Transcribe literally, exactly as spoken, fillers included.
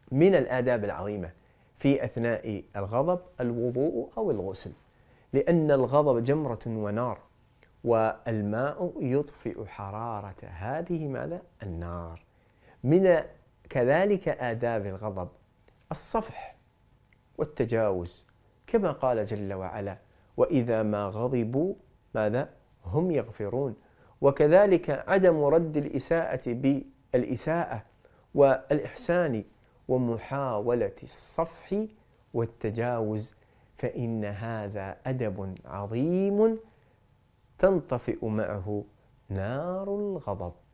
من الآداب العظيمة في أثناء الغضب الوضوء أو الغسل، لأن الغضب جمرة ونار، والماء يطفئ حرارة هذه ماذا؟ النار. من كذلك آداب الغضب الصفح والتجاوز، كما قال جل وعلا: وإذا ما غضبوا ماذا؟ هم يغفرون. وكذلك عدم رد الإساءة بالإساءة والإحسان، ومحاولة الصفح والتجاوز، فإن هذا أدب عظيم تنطفئ معه نار الغضب.